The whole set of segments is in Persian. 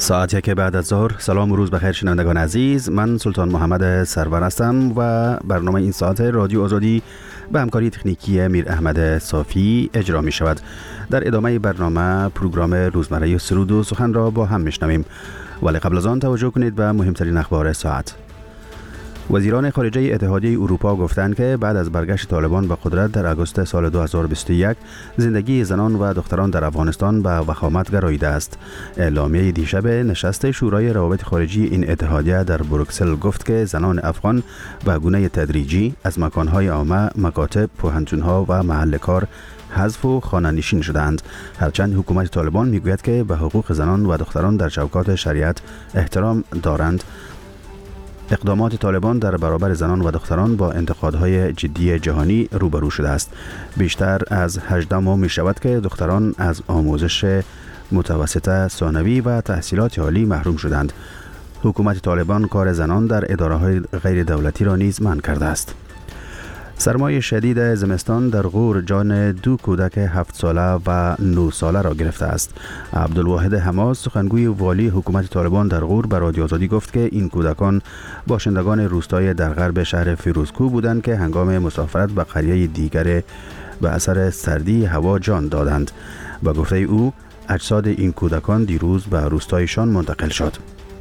ساعت یک بعد از ظهر. سلام و روز بخیر شنوندگان عزیز، من سلطان محمد سرور هستم و برنامه این ساعت رادیو آزادی به همکاری تکنیکی میر احمد صافی اجرا می شود. در ادامه برنامه پروگرام روزمره سرود و سخن را با هم میشنویم، ولی قبل از آن توجه کنید به مهمترین اخبار ساعت. وزیران خارجه اتحادیه اروپا گفتند که بعد از برگشت طالبان به قدرت در آگوست سال 2021 زندگی زنان و دختران در افغانستان به وخامت گراییده است. اعلامیه دیشب نشست شورای روابط خارجی این اتحادیه در بروکسل گفت که زنان افغان به گونه تدریجی از مکانهای عامه، مکاتب، پوهنتون‌ها و محل کار حذف و خانه‌نشین شدند، هرچند حکومت طالبان میگوید که به حقوق زنان و دختران در چوکات شریعت احترام دارند. اقدامات طالبان در برابر زنان و دختران با انتقادهای جدی جهانی روبرو شده است. بیشتر از 18 ماه می شود که دختران از آموزش متوسطه، ثانوی و تحصیلات عالی محروم شدند. حکومت طالبان کار زنان در اداره‌های غیر دولتی را نیز منع کرده است. سرمای شدید زمستان در غور جان دو کودک 7 ساله و 9 ساله را گرفته است. عبدالواحد حماس، سخنگوی والی حکومت طالبان در غور، به رادیو آزادی گفت که این کودکان باشندگان روستای در غرب شهر فیروزکوه بودند که هنگام مسافرت به قریه دیگر به اثر سردی هوا جان دادند. به گفته او، اجساد این کودکان دیروز به روستایشان منتقل شد.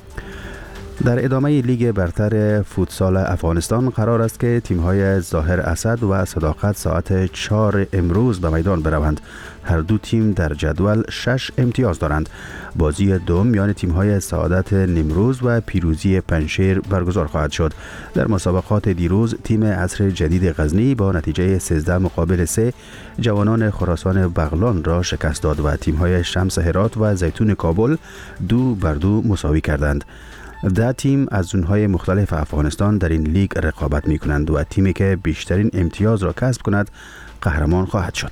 در ادامه لیگ برتر فوتسال افغانستان قرار است که تیم‌های ظاهر اسد و صداقت ساعت 4 امروز به میدان بروند. هر دو تیم در جدول 6 امتیاز دارند. بازی دوم میان تیم‌های سعادت نیمروز و پیروزی پنشیر برگزار خواهد شد. در مسابقات دیروز تیم عصر جدید غزنی با نتیجه 13-3 جوانان خراسان بغلان را شکست داد و تیم‌های شمس هرات و زیتون کابل 2-2 مساوی کردند. 10 تیم از زونهای مختلف افغانستان در این لیگ رقابت می کنند و تیمی که بیشترین امتیاز را کسب کند قهرمان خواهد شد.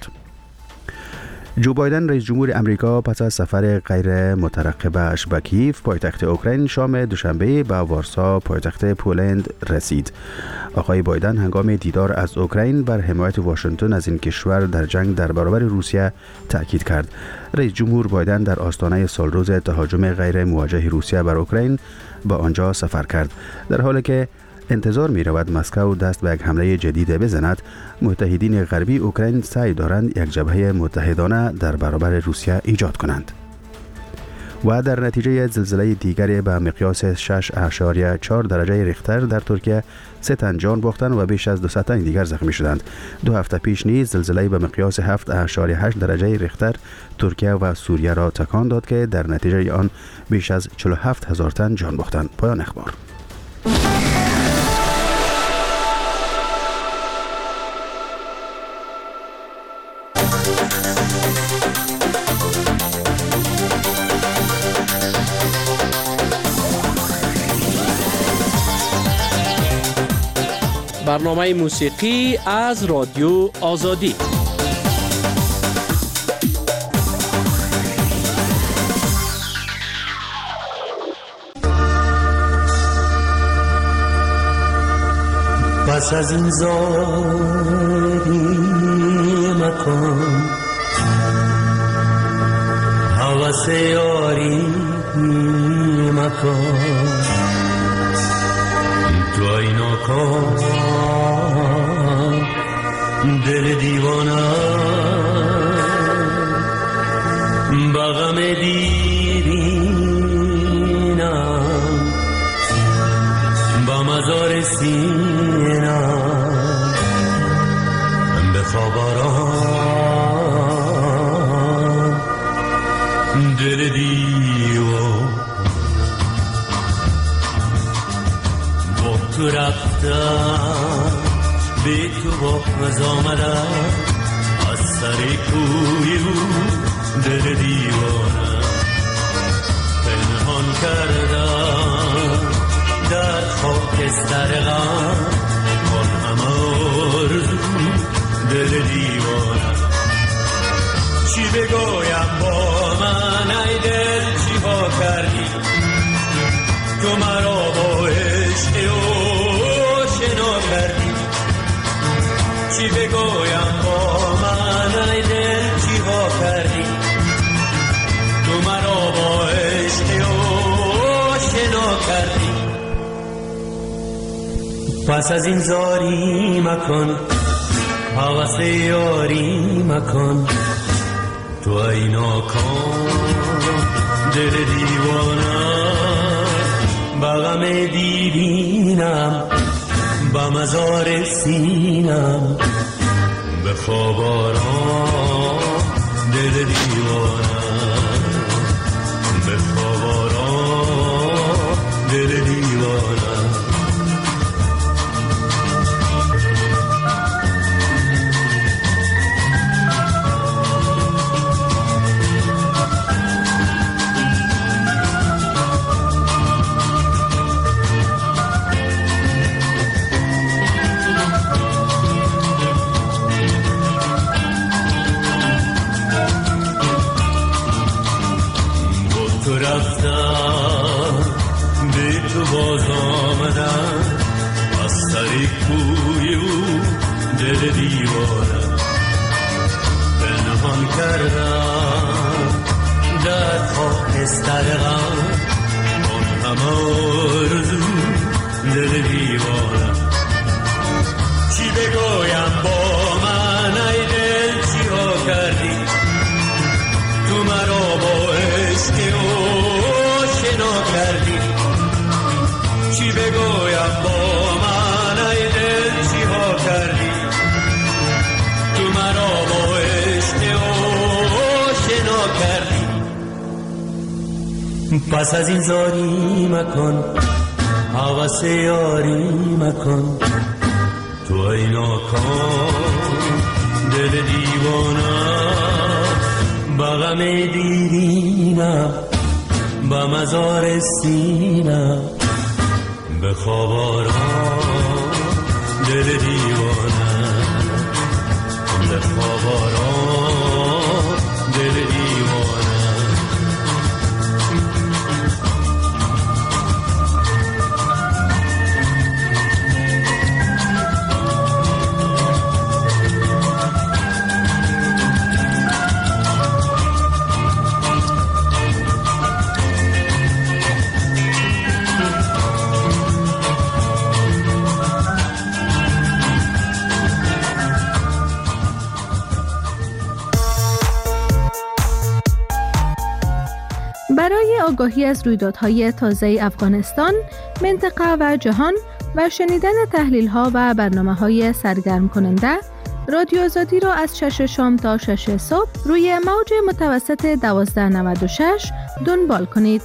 جو بایدن رئیس جمهور امریکا پس از سفر غیر مترقبه‌اش به کیف پایتخت اوکراین شام دوشنبه به وارسا پایتخت پولند رسید. آقای بایدن هنگام دیدار از اوکراین بر حمایت واشنگتن از این کشور در جنگ در برابر روسیه تاکید کرد. رئیس جمهور بایدن در آستانه سالروز تهاجم غیر موجه روسیه بر اوکراین به آنجا سفر کرد. در حالی که انتظار می رود مسکو دست به یک حمله جدید بزند، متحدین غربی اوکراین سعی دارند یک جبهه متحدانه در برابر روسیه ایجاد کنند. و در نتیجه زلزله دیگری به مقیاس 6.4 درجه ریختر در ترکیه 3 تن جان باختند و بیش از 200 تن دیگر زخمی شدند. 2 هفته پیش نیز زلزله به مقیاس 7.8 درجه ریختر ترکیه و سوریه را تکان داد که در نتیجه آن بیش از 47,000 تن جان باختند. پایان اخبار. برنامه موسیقی از رادیو آزادی. پس از این زاری مکن حوث یاری مکن تو اینا کن دل دیوانه بغم دیرینم با مزار سینم بخواب آرام دل دیوان با تو رفتم بی تو باز آمدم از سر کوی دل دیوانم پنهان کردم در خاکستر غم آن همه آرزو دل دیوانم چی بگویم با من ای دل چی ها کردی تو مرا با عشق آشنا کردی چی بگویم با من ای دل چی ها کردی تو مرا با عشق پس از این زاری مکن، حوث یاری مکن، تو ای ناکام دل دیوانه، بغم دیرینم با مزار سینم، به خواب آرام دل دیوانه، به خواب آرام دل دیوانه. باز آمدم از سر کوی او دل دیوانه، پنهان کردم در خاکستر غم، آن همه آرزو دل دیوانه. چی بگویم با من ای دل، چی ها کردی تو مرا با عشق او آشنا کردی، چی بگویم با من ای دل، چی ها کردی تو مرا با عشق او آشنا کردی. پس از این زاری مکن، هوس یاری مکن، تو ای ناکام دل دیوانه، بغم دیرینم با مزار سینم، به خواب آرام دل دیوانه، به خواب آرام دل دیوانه. برای آگاهی از رویدادهای تازه افغانستان، منطقه و جهان و شنیدن تحلیل‌ها و برنامه‌های سرگرم کننده، رادیو آزادی را از 6 شام تا 6 صبح روی موج متوسط 1296 دنبال کنید.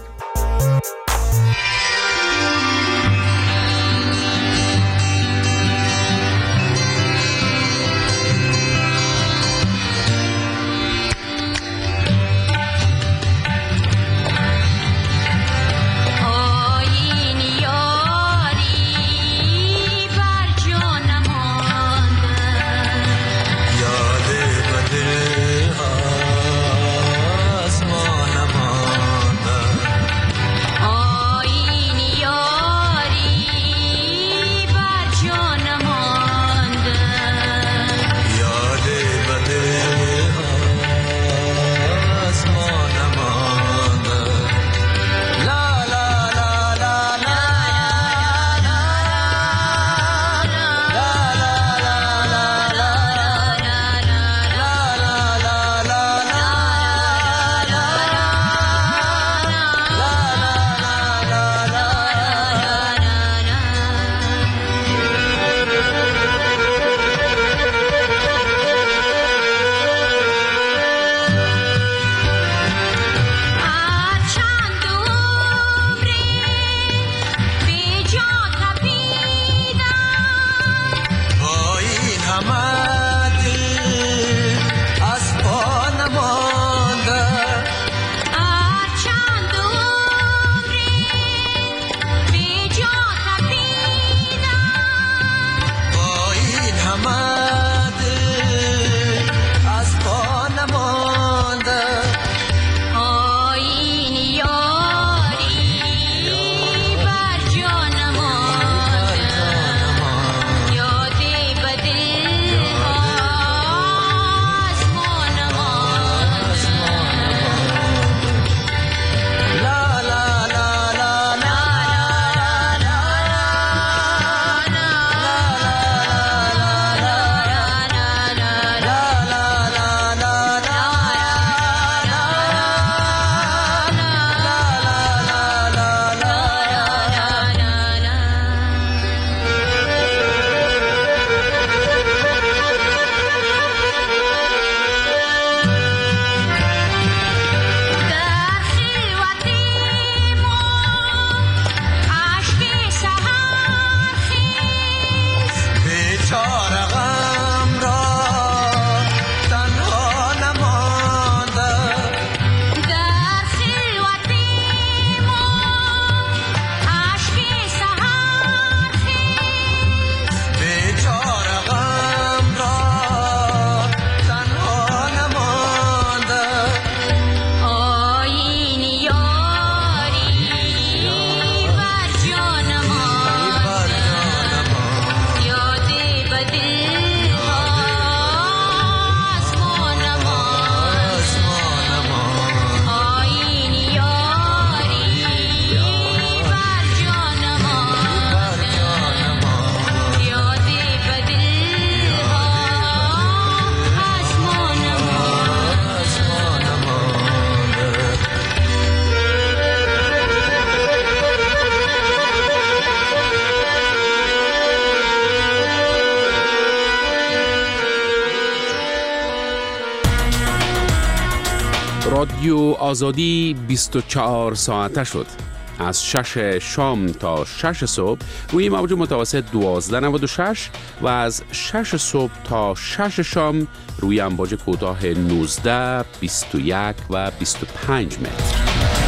رادیو آزادی 24 ساعته شد. از 6 شام تا 6 صبح روی موج متوسط 1296 و از 6 صبح تا 6 شام روی امواج کوتاه 19، 21 و 25 متر.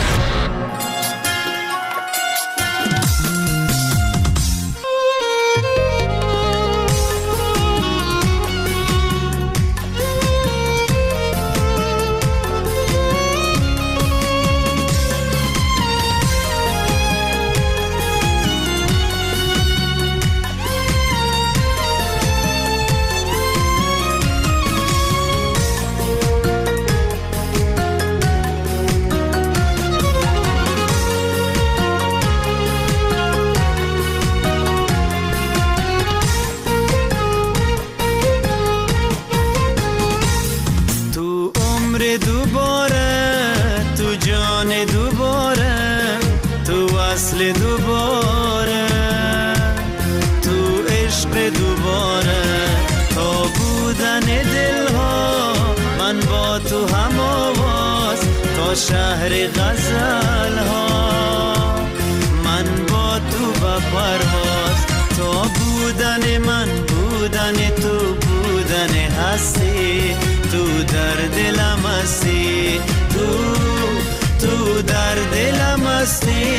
شهر غزل ها من با تو با پرواز، تو بودن من بودن تو بودن هستی، تو در دلم هستی، تو در دلم هستی.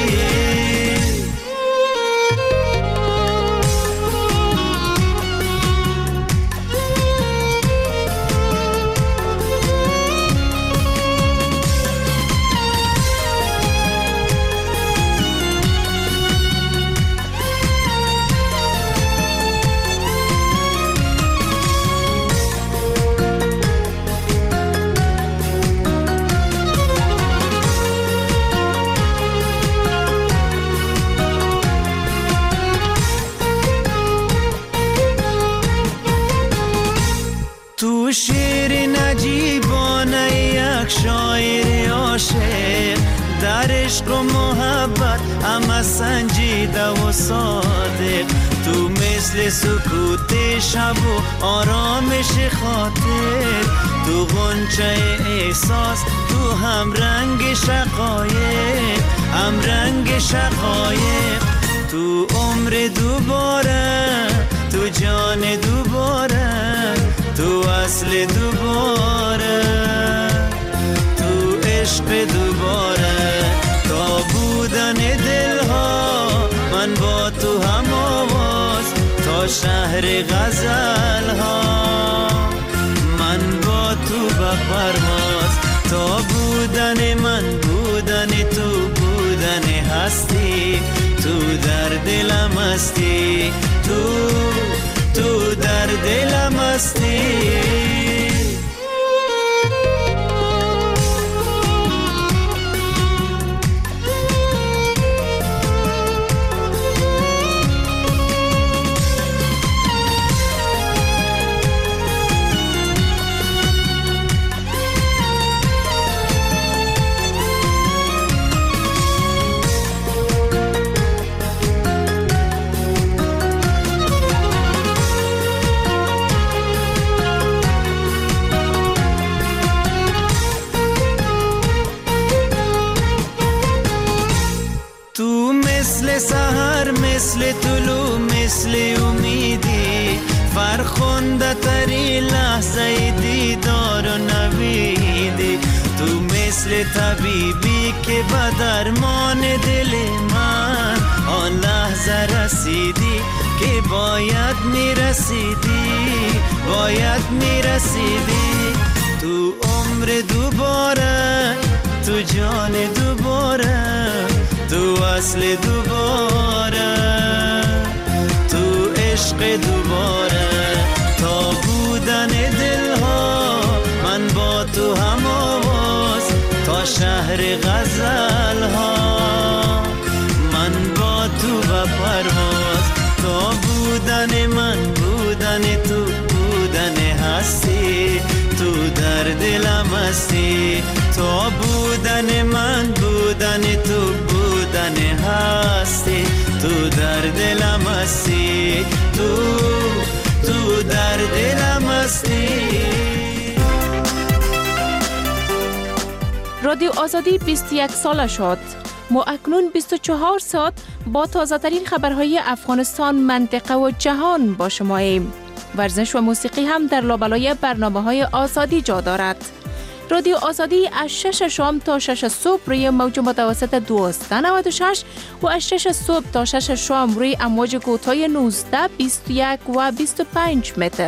تو شعر نجیبانه یک شاعر عاشق، در عشق و محبت همه سنجیده و صادق، تو مثل سکوت شب و آرامش خاطر، تو غنچه احساس، تو هم رنگ شقایق، هم رنگ شقایق، تو عمر دوباره، تو جان دوباره، تو اصل دوباره، تو عشق دوباره، تا بودن دلها من با تو هم آواز، تا شهر غزل ها من با تو بپرواز، تا بودن من بودن تو بودن هستی، تو در دلم هستی، تو در دلم هستی. سحر مثل طلوع مثل امیدی، فرخنده تری لحظه دیدار و نویدی، تو مثل طبیبی که به درمان دل من آن لحظه رسیدی که باید میرسیدی، باید میرسیدی، تو عمر دوباره، تو جان دوباره، تو اصل دوباره، تو عشق دوباره، تا بودن دلها من با تو هم آواز، تا شهر غزل ها من با تو بپرواز، تا بودن من بودن تو بودن هستی، تو در دلم هستی، تا بودن من بودن تو بودن هستی، تو در دلم هستی، تو در دلم هستی. رادیو آزادی 21 ساله شد. ما اکنون 24 ساعت با تازه ترین خبرهای افغانستان، منطقه و جهان با شماییم. ورزش و موسیقی هم در لابلای برنامه‌های آزادی جا دارد. رادیو آزادی از 6 شام تا 6 صبح روی موج متوسط 1296 و از 6 صبح تا 6 شام روی امواج کوتاه 19، 21 و 25 متر.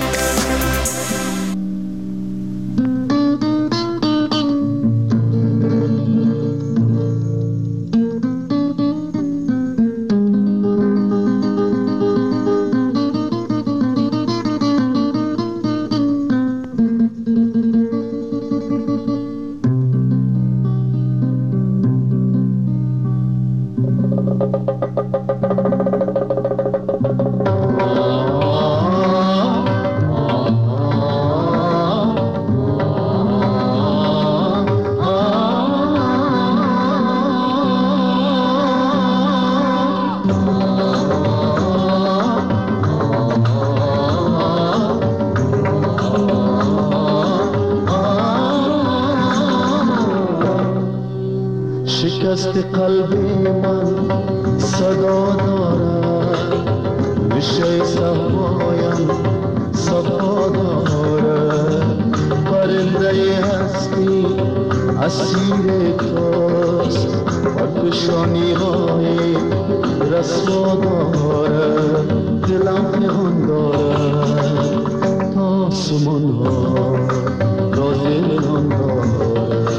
شکست قلبی من صدا دارد، نشه صفایم صفا دارد، پرنده هستی اسیر توست و کشانی های رسوا دارد، دلم نهان دارد تا آسمان ها راز نهان دارد.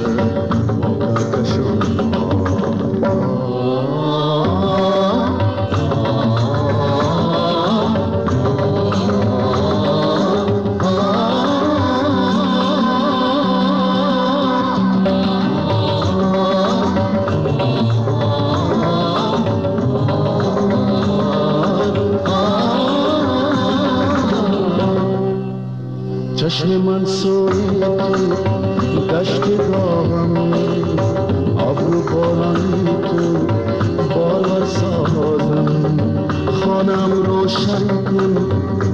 چشم من سوی دشت گاهم، ابرو بارانی تو بالا سازم، خانم روشن کن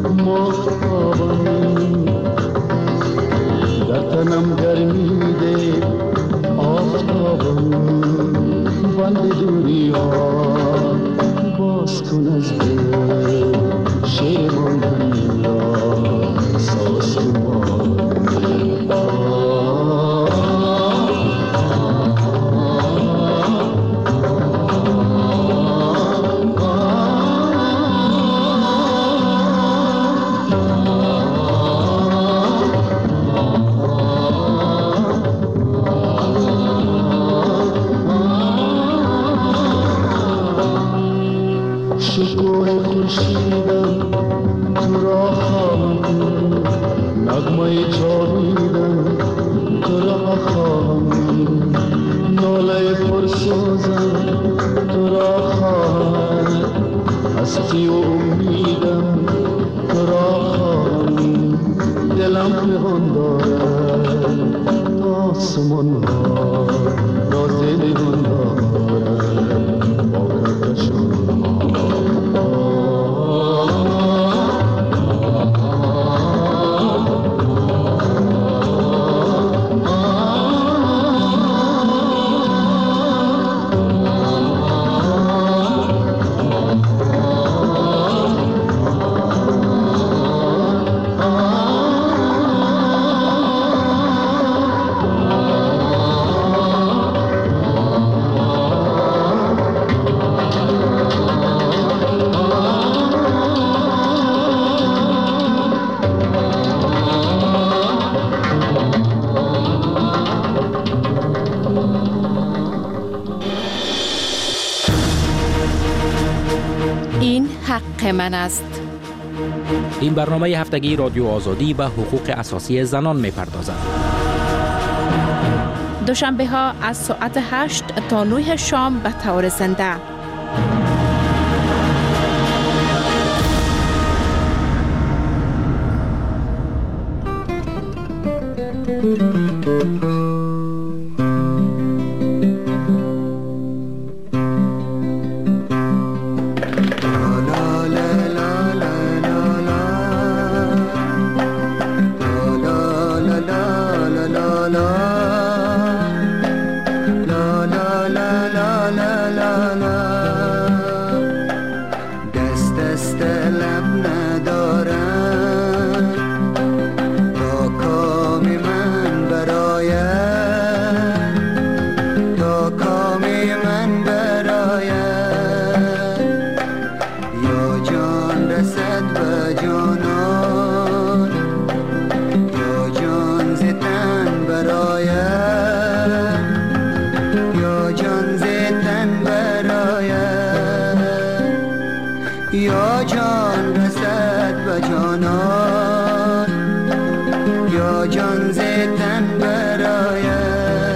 ماهتابم، در تنم گرمی ده آفتابم، بند دوری ها باز کن از دل شیرمان را ساز کن. شکوه خورشیدم تو را خواهم، نغمه جاویدم تو را خواهم، ناله پرسوزم تو را خواهم، هستی و امیدم تو را خواهم، دلم پنهان دارد تا آسمان ها راز نهان دارد با کهکشان ها. این حق من است. این برنامه هفتگی رادیو آزادی به حقوق اساسی زنان می‌پردازد. دوشنبه ها از ساعت 8 تا 9 شام به طور زنده. جان زیتن براید.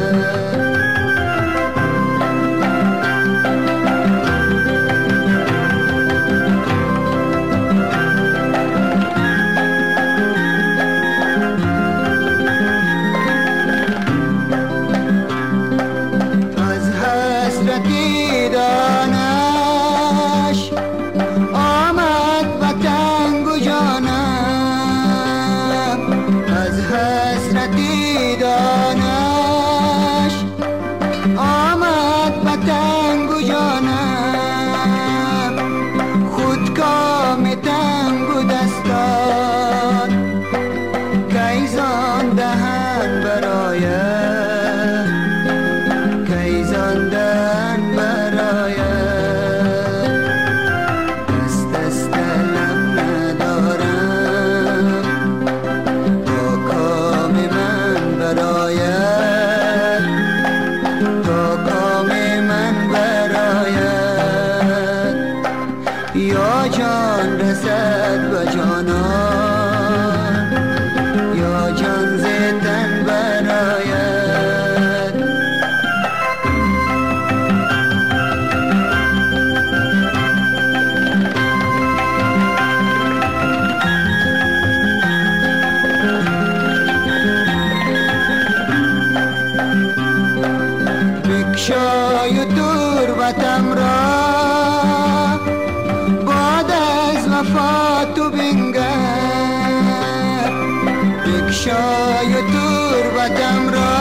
شای تربتم را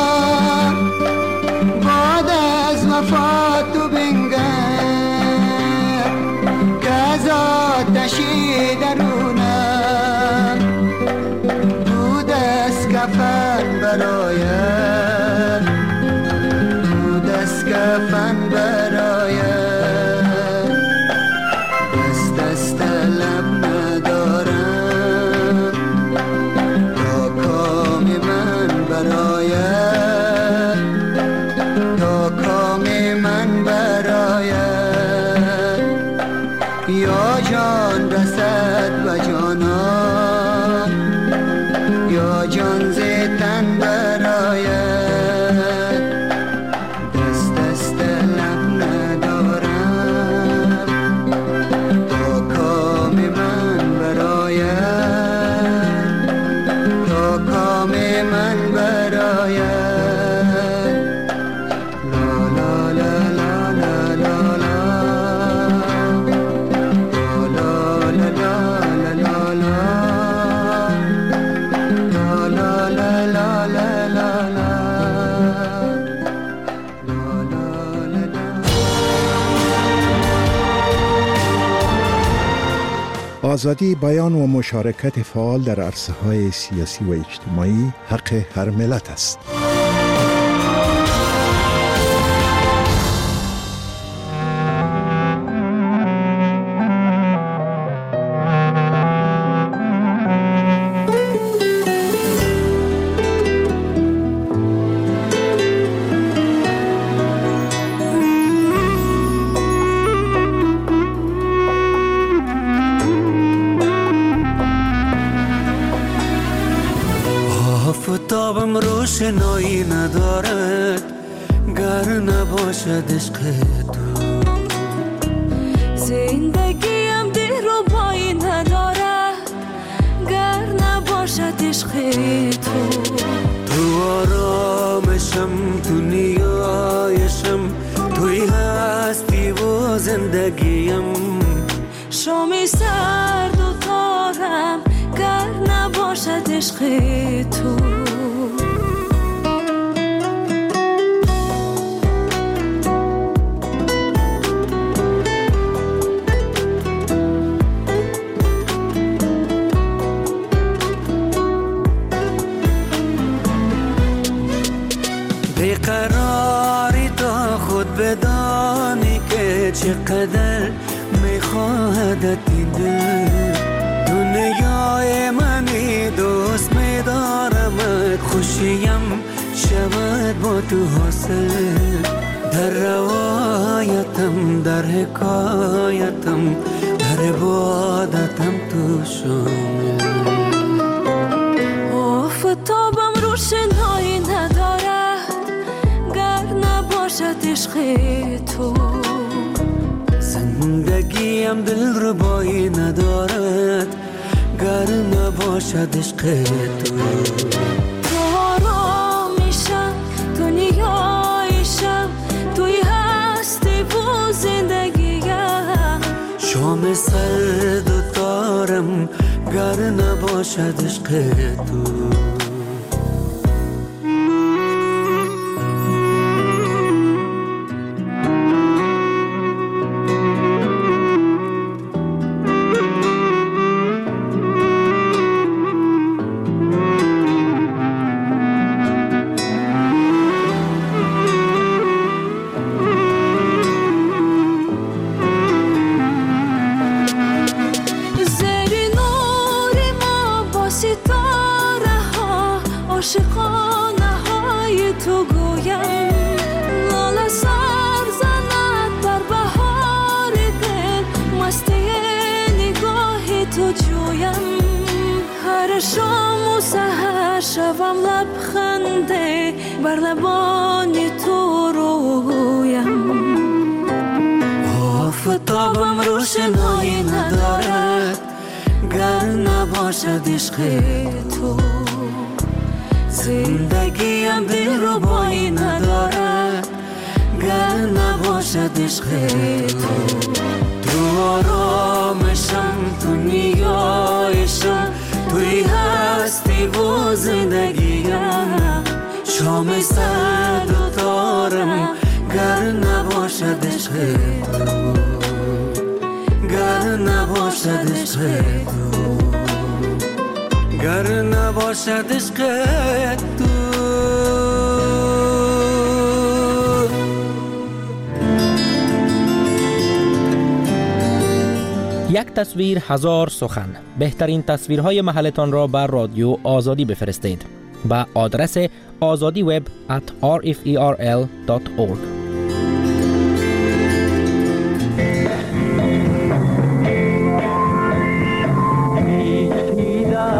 بعد از وفات تو بنگر که از آتشی درونم بود از کفن براید، بود از کفن براید. دست از طلب ندارم تا کام من براید، تا کام من براید. یا جان رسد و جانان، یا جان زیتن براید. دست از طلب ندارم تا کام من براید، تا کام من براید. لا لا لا لا لا لا لا لا لا لا لا آزادی بیان و مشارکت فعال در عرصه‌های سیاسی و اجتماعی حق هر ملت است. آفتابم روشنایی ندارد گر نباشد عشق تو. زندگیم دلربایی ندارد گر نباشد عشق تو. تو آرامشم، تو نیایشم، توی هستی و زندگیم. شامی سرد و تارم گر نباشد عشق تو. بیقراری تا خود بدانی که چقدر میخواهدت این دل. دنیای منی دوست میدارمت، خوشیم شود با تو حاصل. در روایتم، در حکایتم، در عبادتم تو شامل. آفتاب عشق تو. زندگیم دل ربایی ندارد گر نباشد عشق تو. تو آرامیشم، تو نیایشم، توی هستی و زندگیم. شام سرد و تارم گر نباشد عشق تو. عاشقانه های تو گویم، لاله سر زند در بهار دل، مستی نگاه تو جویم. هر شام و سحر شوم لبخنده بر لبان تو رویم. آفتابم روشنایی ندارد گر نباشد عشق تو. زندگیم دلربایی ندارد گر نباشد عشق تو. تو آرامشم، تو نیایشم، توی هستی و زندگیم. شام سرد و تارم گر نباشد عشق تو. گر نباشد عشق تو. گر نباشد عشق تو. یک تصویر هزار سخن. بهترین تصویرهای محلتان را بر رادیو آزادی بفرستید به آدرس azadiweb@rferl.org.